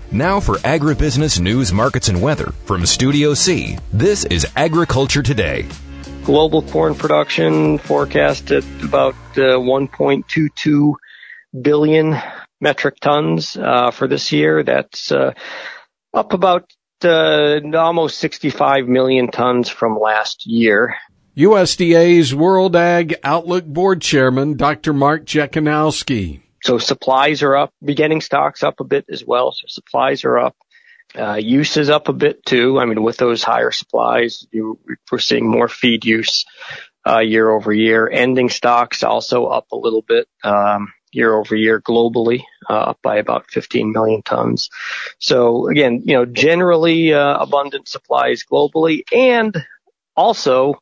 Now for agribusiness news, markets, and weather from Studio C, this is Agriculture Today. Global corn production forecast at about 1.22 billion metric tons for this year. That's up about almost 65 million tons from last year. USDA's World Ag Outlook Board Chairman, Dr. Mark Jekanowski. So supplies are up, beginning stocks up a bit as well. So supplies are up. Use is up a bit too. I mean, with those higher supplies, we're seeing more feed use year over year. Ending stocks also up a little bit year over year globally, up by about 15 million tons. So again, generally abundant supplies globally, and also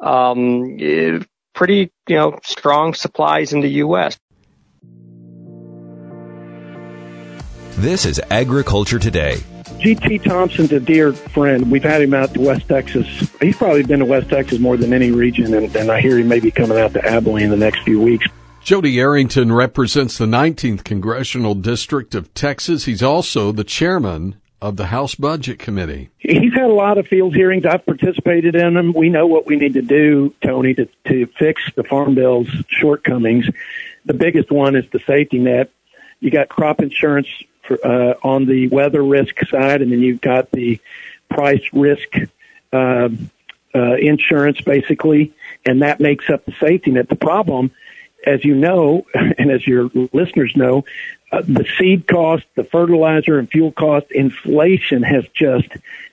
pretty strong supplies in the U.S. This is Agriculture Today. G.T. Thompson's a dear friend. We've had him out to West Texas. He's probably been to West Texas more than any region, and I hear he may be coming out to Abilene in the next few weeks. Jody Arrington represents the 19th Congressional District of Texas. He's also the chairman of the House Budget Committee. He's had a lot of field hearings. I've participated in them. We know what we need to do, Tony, to fix the Farm Bill's shortcomings. The biggest one is the safety net. You got crop insurance on the weather risk side, and then you've got the price risk insurance, basically, and that makes up the safety net. The problem, as you know, and as your listeners know, the seed cost, the fertilizer and fuel cost, inflation has just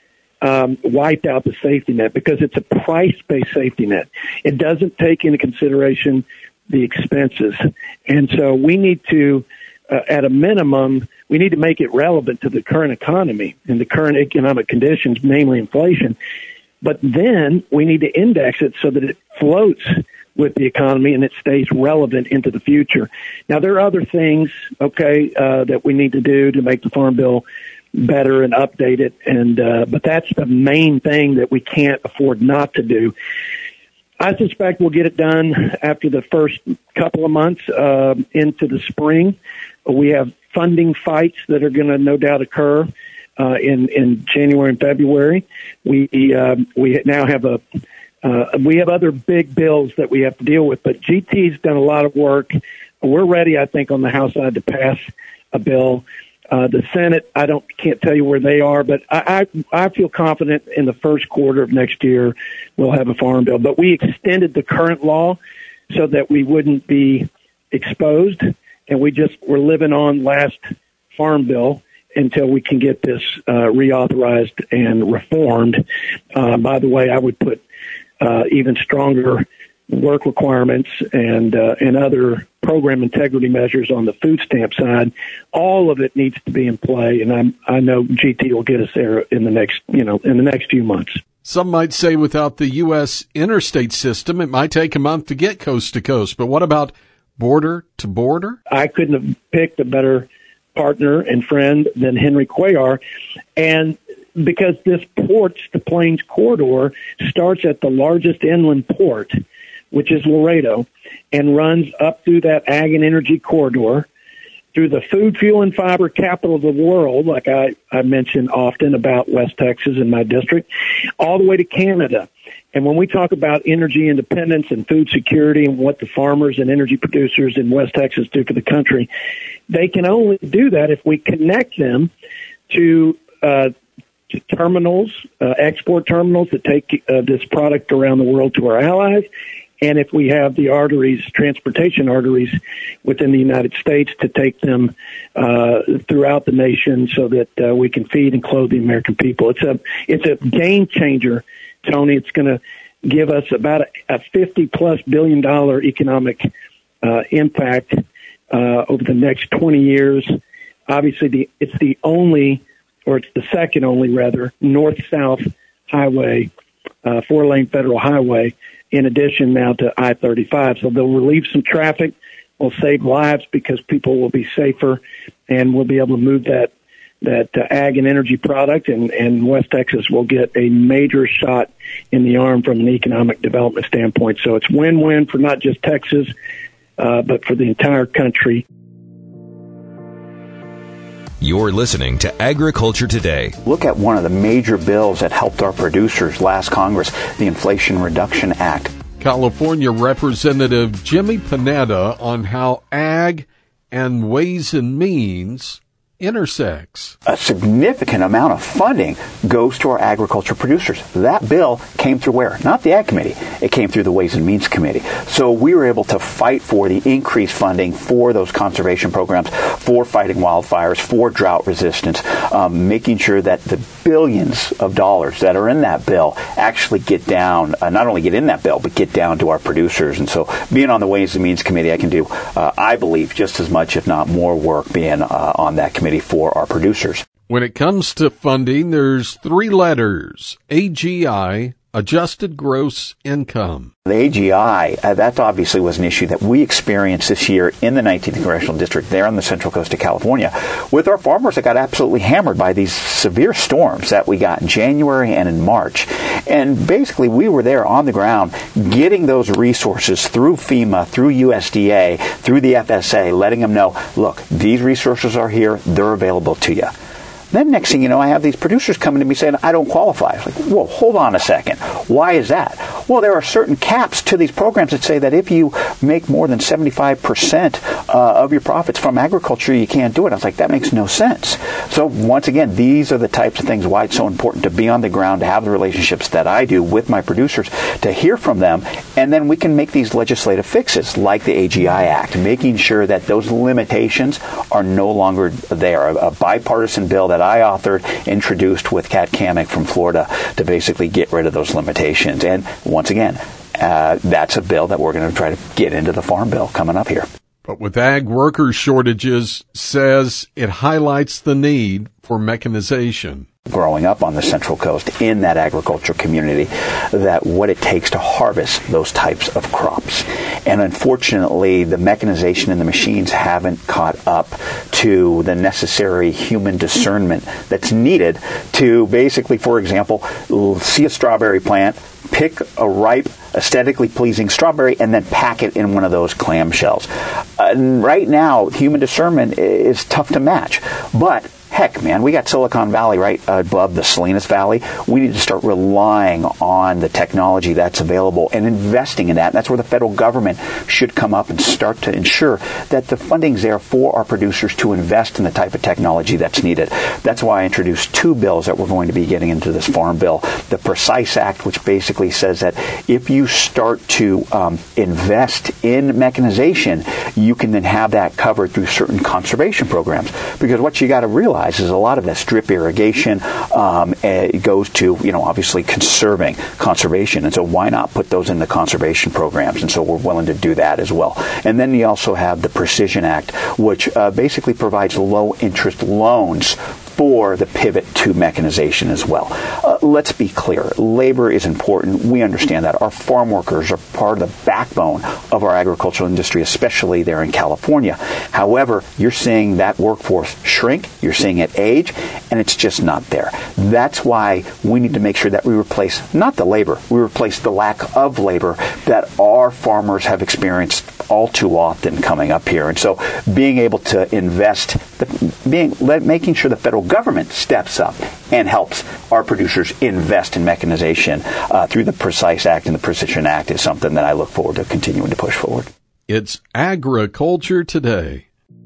wiped out the safety net because it's a price-based safety net. It doesn't take into consideration the expenses. And so we need to, at a minimum, we need to make it relevant to the current economy and the current economic conditions, namely inflation. But then we need to index it so that it floats with the economy and it stays relevant into the future. Now, there are other things, that we need to do to make the Farm Bill better and update it, but that's the main thing that we can't afford not to do. I suspect we'll get it done after the first couple of months into the spring. We have funding fights that are going to no doubt occur in January and February. We now have we have other big bills that we have to deal with, but GT's done a lot of work. We're ready, I think, on the House side to pass a bill. The Senate, can't tell you where they are, but I feel confident in the first quarter of next year we'll have a farm bill. But we extended the current law so that we wouldn't be exposed, and we're living on last farm bill until we can get this reauthorized and reformed. By the way, I would put even stronger work requirements and other program integrity measures on the food stamp side. All of it needs to be in play, and I know GT will get us there in the next few months. Some might say without the U.S. interstate system, it might take a month to get coast to coast. But what about border to border? I couldn't have picked a better partner and friend than Henry Cuellar, and because this ports to Plains corridor starts at the largest inland port, which is Laredo, and runs up through that ag and energy corridor, through the food, fuel, and fiber capital of the world, like I mention often about West Texas and my district, all the way to Canada. And when we talk about energy independence and food security and what the farmers and energy producers in West Texas do for the country, they can only do that if we connect them to terminals, export terminals that take this product around the world to our allies, and if we have the arteries, transportation arteries within the United States to take them throughout the nation so that we can feed and clothe the American people. It's a game changer, Tony. It's going to give us about a $50+ billion economic impact over the next 20 years. Obviously, it's the second only, north-south highway, 4-lane federal highway, in addition now to I-35. So they'll relieve some traffic, will save lives because people will be safer, and we'll be able to move that ag and energy product, and West Texas will get a major shot in the arm from an economic development standpoint. So it's win-win for not just Texas, but for the entire country. You're listening to Agriculture Today. Look at one of the major bills that helped our producers last Congress, the Inflation Reduction Act. California Representative Jimmy Panetta on how ag and Ways and Means intersects. A significant amount of funding goes to our agriculture producers. That bill came through where? Not the Ag Committee. It came through the Ways and Means Committee. So we were able to fight for the increased funding for those conservation programs, for fighting wildfires, for drought resistance, making sure that the billions of dollars that are in that bill actually get down, not only get in that bill, but get down to our producers. And so being on the Ways and Means Committee, I can do, I believe, just as much, if not more work being on that committee for our producers. When it comes to funding, there's three letters: AGI, adjusted gross income. The AGI, that obviously was an issue that we experienced this year in the 19th Congressional District there on the Central Coast of California with our farmers that got absolutely hammered by these severe storms that we got in January and in March. And basically we were there on the ground getting those resources through FEMA, through USDA, through the FSA, letting them know, look, these resources are here, they're available to you. Then next thing you know, I have these producers coming to me saying, I don't qualify. I was like, whoa, hold on a second. Why is that? Well, there are certain caps to these programs that say that if you make more than 75% of your profits from agriculture, you can't do it. I was like, that makes no sense. So once again, these are the types of things why it's so important to be on the ground, to have the relationships that I do with my producers, to hear from them, and then we can make these legislative fixes like the AGI Act, making sure that those limitations are no longer there. A bipartisan bill that I authored, introduced with Kat Kamek from Florida to basically get rid of those limitations. And once again, that's a bill that we're going to try to get into the Farm Bill coming up here. But with ag worker shortages, says it highlights the need for mechanization. Growing up on the Central Coast in that agriculture community, that what it takes to harvest those types of crops. And unfortunately, the mechanization and the machines haven't caught up to the necessary human discernment that's needed to basically, for example, see a strawberry plant, pick a ripe, aesthetically pleasing strawberry, and then pack it in one of those clamshells. Right now, human discernment is tough to match. But heck, man, we got Silicon Valley right above the Salinas Valley. We need to start relying on the technology that's available and investing in that. And that's where the federal government should come up and start to ensure that the funding's there for our producers to invest in the type of technology that's needed. That's why I introduced two bills that we're going to be getting into this Farm Bill. The Precise Act, which basically says that if you start to invest in mechanization, you can then have that covered through certain conservation programs. Because what you got to realize is a lot of that drip irrigation it goes to, obviously conservation. And so why not put those in the conservation programs? And so we're willing to do that as well. And then you also have the Precision Act, which basically provides low interest loans for the pivot to mechanization as well. Let's be clear. Labor is important. We understand that. Our farm workers are part of the backbone of our agricultural industry, especially there in California. However, you're seeing that workforce shrink. You're seeing it age, and it's just not there. That's why we need to make sure that we replace not the labor, we replace the lack of labor that our farmers have experienced all too often coming up here. And so being able to invest, making sure the federal government steps up and helps our producers invest in mechanization through the Precise Act and the Precision Act is something that I look forward to continuing to push forward. It's Agriculture Today.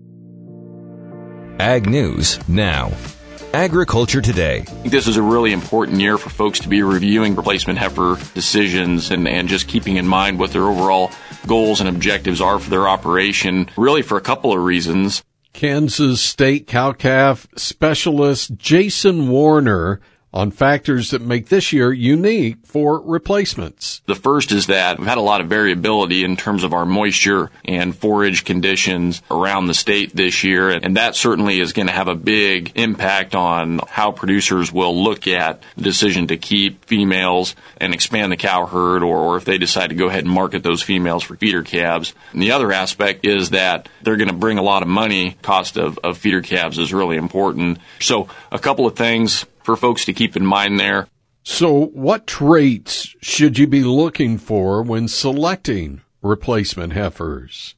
Ag News Now. Agriculture Today. This is a really important year for folks to be reviewing replacement heifer decisions and just keeping in mind what their overall goals and objectives are for their operation, really for a couple of reasons. Kansas State cow-calf specialist Jason Warner on factors that make this year unique for replacements. The first is that we've had a lot of variability in terms of our moisture and forage conditions around the state this year, and that certainly is going to have a big impact on how producers will look at the decision to keep females and expand the cow herd, or if they decide to go ahead and market those females for feeder calves. And the other aspect is that they're going to bring a lot of money. Cost of feeder calves is really important. So a couple of things for folks to keep in mind there. So what traits should you be looking for when selecting replacement heifers?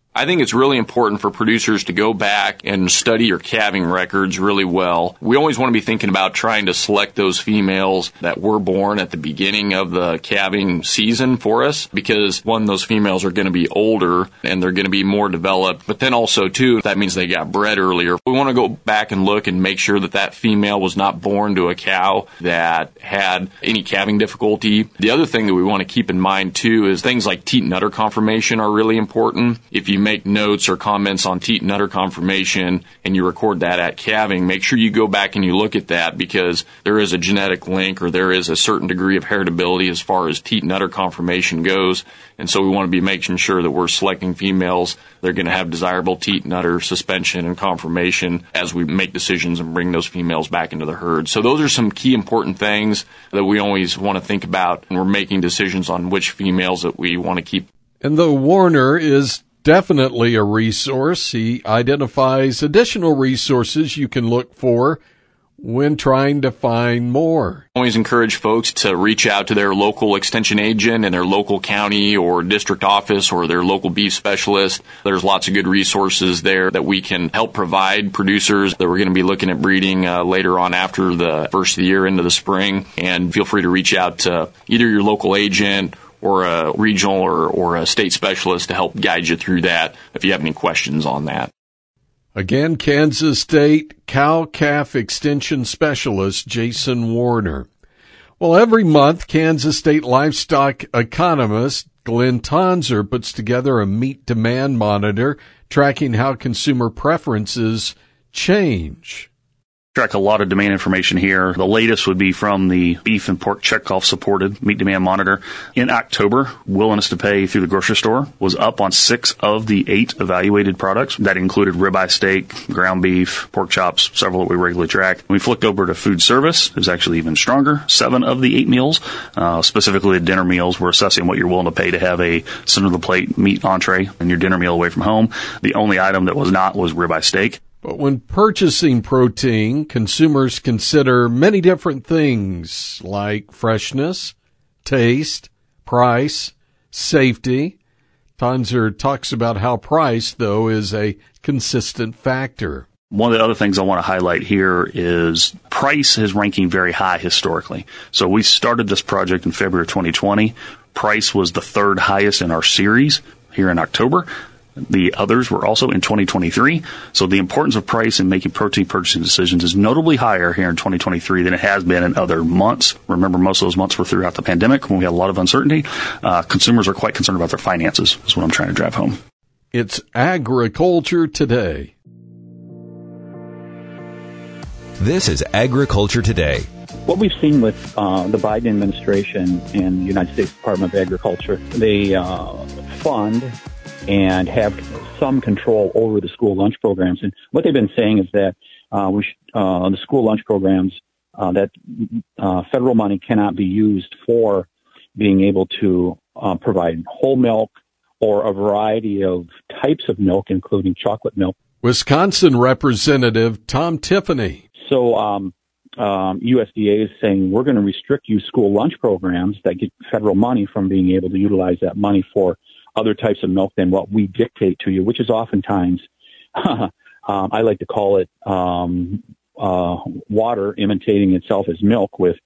I think it's really important for producers to go back and study your calving records really well. We always want to be thinking about trying to select those females that were born at the beginning of the calving season for us, because one, those females are going to be older and they're going to be more developed, but then also too, that means they got bred earlier. We want to go back and look and make sure that that female was not born to a cow that had any calving difficulty. The other thing that we want to keep in mind too is things like teat and udder conformation are really important. If you make notes or comments on teat and udder conformation and you record that at calving, make sure you go back and you look at that, because there is a genetic link or there is a certain degree of heritability as far as teat and udder conformation goes. And so we want to be making sure that we're selecting females that are going to have desirable teat and udder suspension and conformation as we make decisions and bring those females back into the herd. So those are some key important things that we always want to think about when we're making decisions on which females that we want to keep. And though Warner is definitely a resource, he identifies additional resources you can look for when trying to find more. I always encourage folks to reach out to their local extension agent and their local county or district office or their local beef specialist. There's lots of good resources there that we can help provide producers that we're going to be looking at breeding later on after the first of the year into the spring. And feel free to reach out to either your local agent or a regional or a state specialist to help guide you through that if you have any questions on that. Again, Kansas State Cow-Calf Extension Specialist Jason Warner. Well, every month, Kansas State livestock economist Glenn Tonser puts together a meat demand monitor tracking how consumer preferences change. Track a lot of demand information here. The latest would be from the beef and pork checkoff supported meat demand monitor. In October, willingness to pay through the grocery store was up on 6 of the 8 evaluated products. That included ribeye steak, ground beef, pork chops, several that we regularly track. When we flipped over to food service, it was actually even stronger. 7 of the 8 meals, specifically the dinner meals, we're assessing what you're willing to pay to have a center of the plate meat entree and your dinner meal away from home. The only item that was not was ribeye steak. But when purchasing protein, consumers consider many different things like freshness, taste, price, safety. Tonser talks about how price, though, is a consistent factor. One of the other things I want to highlight here is price is ranking very high historically. So we started this project in February of 2020. Price was the 3rd highest in our series here in October. The others were also in 2023. So the importance of price in making protein purchasing decisions is notably higher here in 2023 than it has been in other months. Remember, most of those months were throughout the pandemic when we had a lot of uncertainty. Consumers are quite concerned about their finances, is what I'm trying to drive home. It's Agriculture Today. This is Agriculture Today. What we've seen with the Biden administration and the United States Department of Agriculture, they fund and have some control over the school lunch programs. And what they've been saying is that the school lunch programs, that federal money cannot be used for being able to provide whole milk or a variety of types of milk, including chocolate milk. Wisconsin Representative Tom Tiffany. So USDA is saying we're going to restrict you school lunch programs that get federal money from being able to utilize that money for other types of milk than what we dictate to you, which is oftentimes, I like to call it water imitating itself as milk with,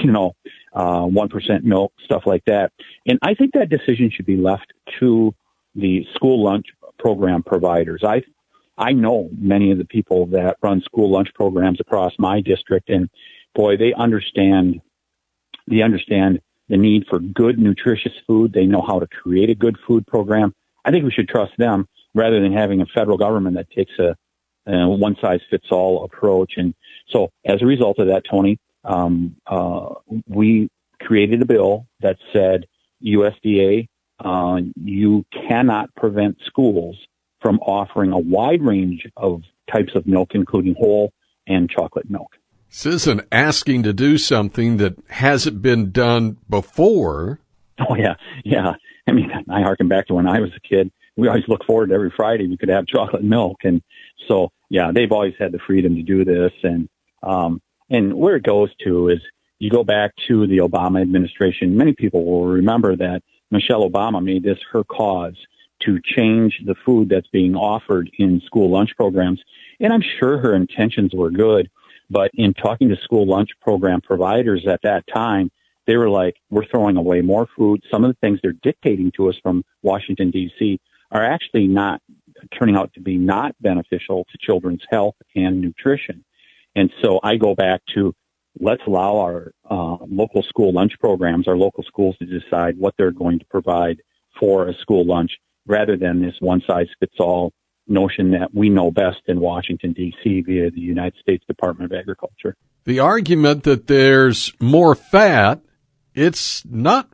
1% milk, stuff like that. And I think that decision should be left to the school lunch program providers. I know many of the people that run school lunch programs across my district, and boy, they understand the need for good, nutritious food. They know how to create a good food program. I think we should trust them rather than having a federal government that takes a one-size-fits-all approach. And so as a result of that, Tony, we created a bill that said, USDA, you cannot prevent schools from offering a wide range of types of milk, including whole and chocolate milk. This isn't asking to do something that hasn't been done before. Oh, yeah. Yeah. I mean, I harken back to when I was a kid. We always look forward to every Friday we could have chocolate milk. And so, yeah, they've always had the freedom to do this. And where it goes to is you go back to the Obama administration. Many people will remember that Michelle Obama made this her cause to change the food that's being offered in school lunch programs. And I'm sure her intentions were good, but in talking to school lunch program providers at that time, they were like, we're throwing away more food. Some of the things they're dictating to us from Washington, D.C. are actually not turning out to be not beneficial to children's health and nutrition. And so I go back to, let's allow our local school lunch programs, our local schools, to decide what they're going to provide for a school lunch, rather than this one-size-fits-all notion that we know best in Washington, D.C. via the United States Department of Agriculture. The argument that there's more fat, it's not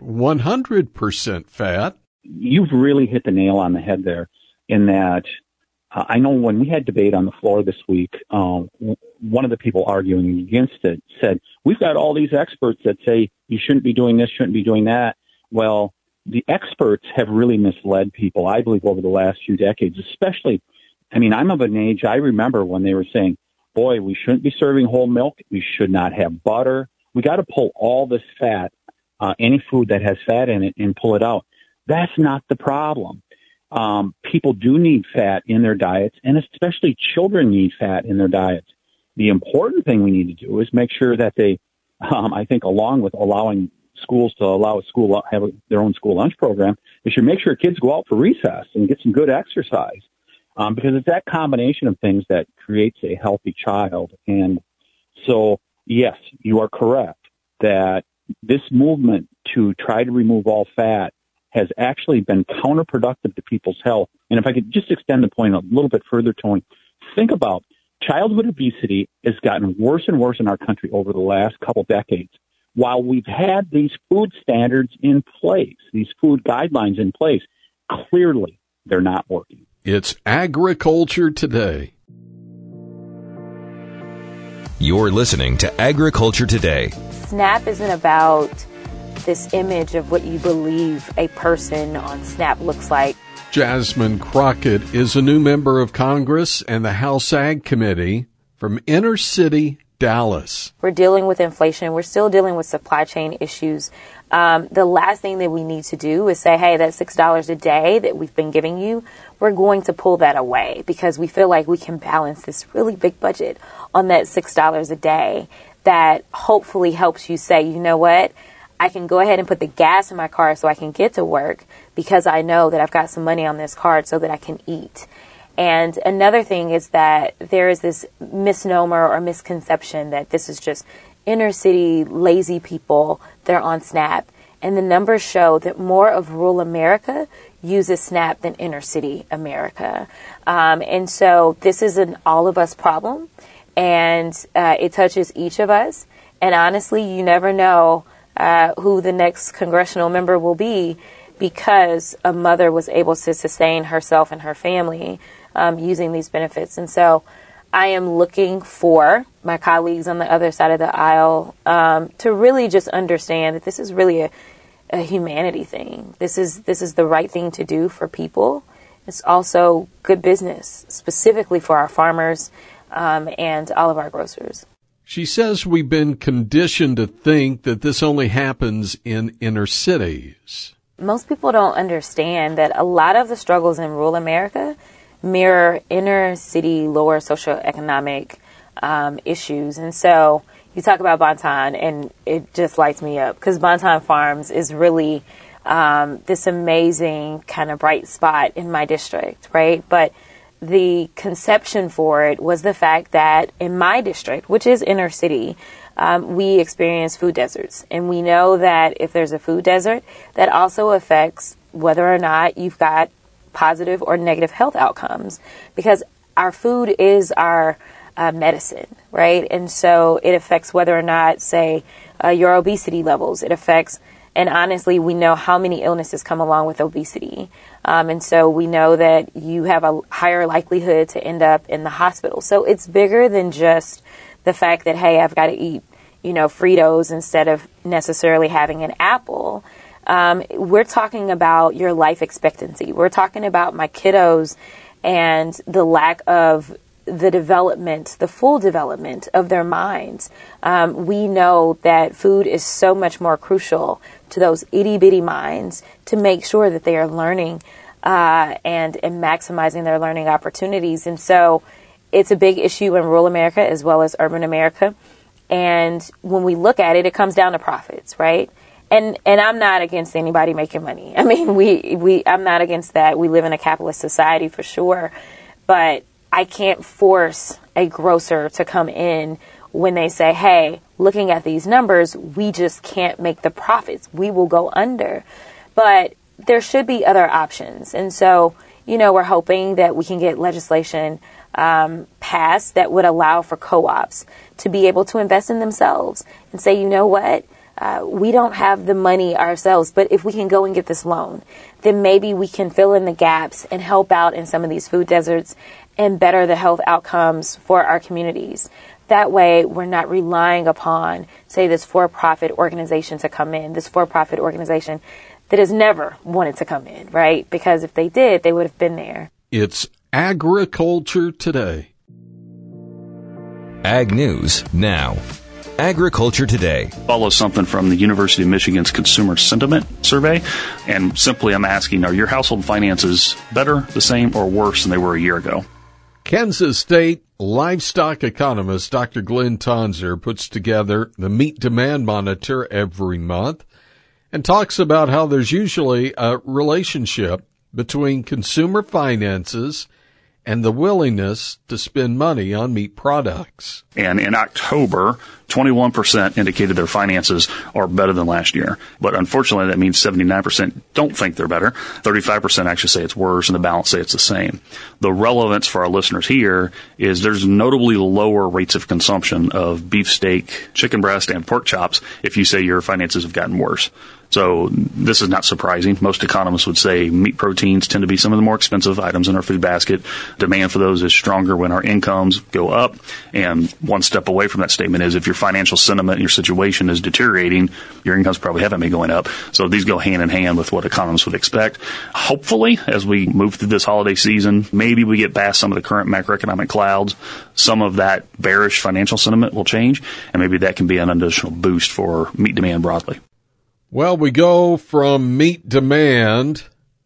100% fat. You've really hit the nail on the head there, in that I know when we had debate on the floor this week, one of the people arguing against it said, we've got all these experts that say you shouldn't be doing this, shouldn't be doing that. Well, the experts have really misled people, I believe, over the last few decades, especially, I mean, I'm of an age, I remember when they were saying, boy, we shouldn't be serving whole milk. We should not have butter. We got to pull all this fat, any food that has fat in it, and pull it out. That's not the problem. People do need fat in their diets, and especially children need fat in their diets. The important thing we need to do is make sure that they, I think, along with allowing schools to allow a school have their own school lunch program, they should make sure kids go out for recess and get some good exercise, because it's that combination of things that creates a healthy child. And so, yes, you are correct that this movement to try to remove all fat has actually been counterproductive to people's health. And if I could just extend the point a little bit further, Tony, think about childhood obesity has gotten worse and worse in our country over the last couple decades. While we've had these food standards in place, these food guidelines in place, clearly they're not working. It's Agriculture Today. You're listening to Agriculture Today. SNAP isn't about this image of what you believe a person on SNAP looks like. Jasmine Crockett is a new member of Congress and the House Ag Committee from Inner City, Dallas. We're dealing with inflation. We're still dealing with supply chain issues. The last thing that we need to do is say, hey, that $6 a day that we've been giving you, we're going to pull that away because we feel like we can balance this really big budget on that $6 a day that hopefully helps you say, you know what, I can go ahead and put the gas in my car so I can get to work because I know that I've got some money on this card so that I can eat. And another thing is that there is this misnomer or misconception that this is just inner city lazy people that are on SNAP. And the numbers show that more of rural America uses SNAP than inner city America. And so this is an all of us problem, and it touches each of us. And honestly, you never know who the next congressional member will be because a mother was able to sustain herself and her family using these benefits. And so I am looking for my colleagues on the other side of the aisle to really just understand that this is really a humanity thing. This is the right thing to do for people. It's also good business, specifically for our farmers and all of our grocers. She says we've been conditioned to think that this only happens in inner cities. Most people don't understand that a lot of the struggles in rural America mirror inner city, lower socioeconomic issues. And so you talk about Bonton, and it just lights me up because Bonton Farms is really this amazing kind of bright spot in my district, right? But the conception for it was the fact that in my district, which is inner city, we experience food deserts. And we know that if there's a food desert, that also affects whether or not you've got positive or negative health outcomes, because our food is our medicine, right? And so it affects whether or not, say, your obesity levels. It affects, and honestly, we know how many illnesses come along with obesity. And so we know that you have a higher likelihood to end up in the hospital. So it's bigger than just the fact that, hey, I've got to eat, Fritos instead of necessarily having an apple. We're talking about your life expectancy. We're talking about my kiddos and the lack of the full development of their minds. We know that food is so much more crucial to those itty bitty minds to make sure that they are learning and maximizing their learning opportunities. And so it's a big issue in rural America as well as urban America. And when we look at it, it comes down to profits, right? And I'm not against anybody making money. I mean, I'm not against that. We live in a capitalist society for sure, but I can't force a grocer to come in when they say, hey, looking at these numbers, we just can't make the profits. We will go under. But there should be other options. And so, we're hoping that we can get legislation passed that would allow for co-ops to be able to invest in themselves and say, you know what? We don't have the money ourselves, but if we can go and get this loan, then maybe we can fill in the gaps and help out in some of these food deserts and better the health outcomes for our communities. That way, we're not relying upon, say, this for-profit organization to come in, this for-profit organization that has never wanted to come in, right? Because if they did, they would have been there. It's Agriculture Today. Ag News Now. Agriculture Today. Follows something from the University of Michigan's Consumer Sentiment Survey. And simply I'm asking, are your household finances better, the same, or worse than they were a year ago? Kansas State livestock economist Dr. Glenn Tonser puts together the Meat Demand Monitor every month and talks about how there's usually a relationship between consumer finances and the willingness to spend money on meat products. And in October, 21% indicated their finances are better than last year. But unfortunately, that means 79% don't think they're better. 35% actually say it's worse, and the balance say it's the same. The relevance for our listeners here is there's notably lower rates of consumption of beefsteak, chicken breast, and pork chops if you say your finances have gotten worse. So this is not surprising. Most economists would say meat proteins tend to be some of the more expensive items in our food basket. Demand for those is stronger when our incomes go up. And one step away from that statement is if your financial sentiment and your situation is deteriorating, your incomes probably haven't been going up. So these go hand in hand with what economists would expect. Hopefully, as we move through this holiday season, maybe we get past some of the current macroeconomic clouds. Some of that bearish financial sentiment will change, and maybe that can be an additional boost for meat demand broadly. Well, we go from meat demand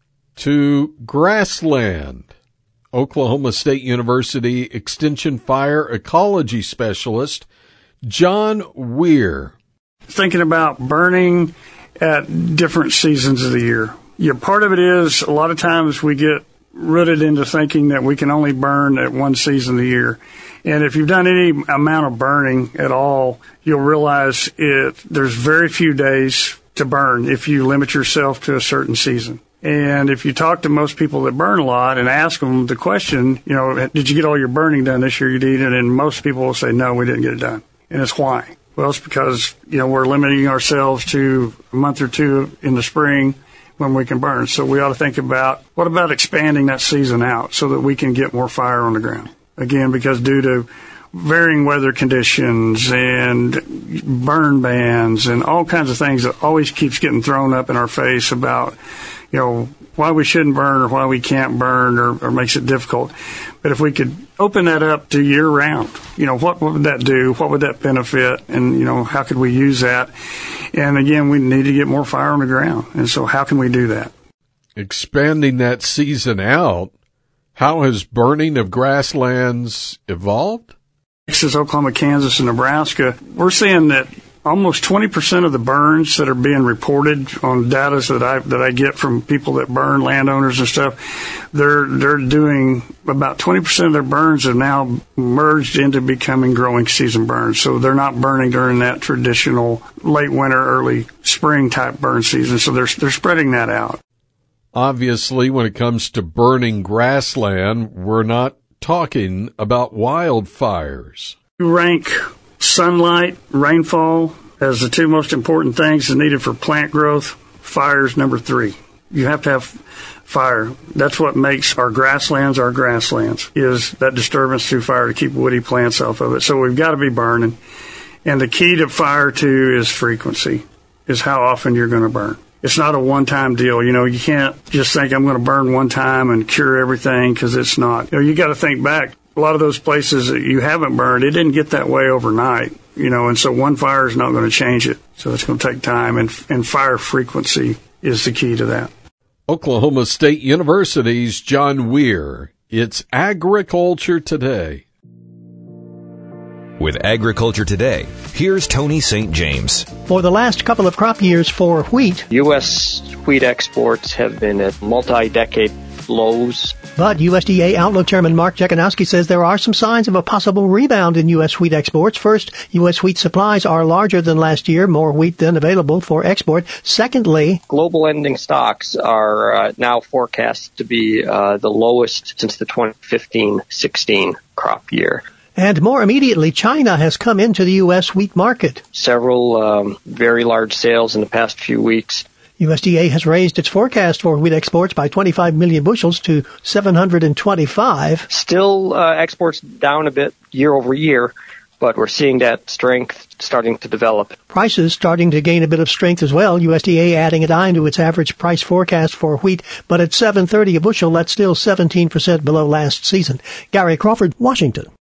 to grassland. Oklahoma State University Extension Fire Ecology Specialist John Weir. Thinking about burning at different seasons of the year. Part of it is a lot of times we get rooted into thinking that we can only burn at one season of the year. And if you've done any amount of burning at all, you'll realize there's very few days to burn if you limit yourself to a certain season. And if you talk to most people that burn a lot and ask them the question, did you get all your burning done this year, you did? And most people will say, no, we didn't get it done. And it's why? Well, it's because, we're limiting ourselves to a month or two in the spring when we can burn. So we ought to think about, what about expanding that season out so that we can get more fire on the ground? Again, because due to varying weather conditions and burn bans and all kinds of things that always keeps getting thrown up in our face about, why we shouldn't burn or why we can't burn or makes it difficult. But if we could open that up to year round, what would that do? What would that benefit? And, how could we use that? And again, we need to get more fire on the ground. And so how can we do that? Expanding that season out, how has burning of grasslands evolved? Texas, Oklahoma, Kansas, and Nebraska, we're seeing that almost 20% of the burns that are being reported on data that I get from people that burn, landowners and stuff, they're doing about 20% of their burns have now merged into becoming growing season burns. So they're not burning during that traditional late winter, early spring type burn season. So they're spreading that out. Obviously, when it comes to burning grassland, we're not talking about wildfires. You rank sunlight, rainfall as the two most important things needed for plant growth. Fire's number 3. You have to have fire. That's what makes our grasslands, is that disturbance through fire to keep woody plants off of it. So we've got to be burning. And the key to fire, too, is frequency, is how often you're going to burn. It's not a one-time deal. You can't just think I'm going to burn one time and cure everything, because it's not. You got to think back. A lot of those places that you haven't burned, it didn't get that way overnight, and so one fire is not going to change it. So it's going to take time, and fire frequency is the key to that. Oklahoma State University's John Weir. It's Agriculture Today. With Agriculture Today, here's Tony St. James. For the last couple of crop years for wheat, U.S. wheat exports have been at multi-decade lows. But USDA Outlook Chairman Mark Jekanowski says there are some signs of a possible rebound in U.S. wheat exports. First, U.S. wheat supplies are larger than last year, more wheat than available for export. Secondly, global ending stocks are now forecast to be the lowest since the 2015-16 crop year. And more immediately, China has come into the U.S. wheat market. Several very large sales in the past few weeks. USDA has raised its forecast for wheat exports by 25 million bushels to 725. Still exports down a bit year over year, but we're seeing that strength starting to develop. Prices starting to gain a bit of strength as well. USDA adding a dime to its average price forecast for wheat, but at $7.30 a bushel, that's still 17% below last season. Gary Crawford, Washington.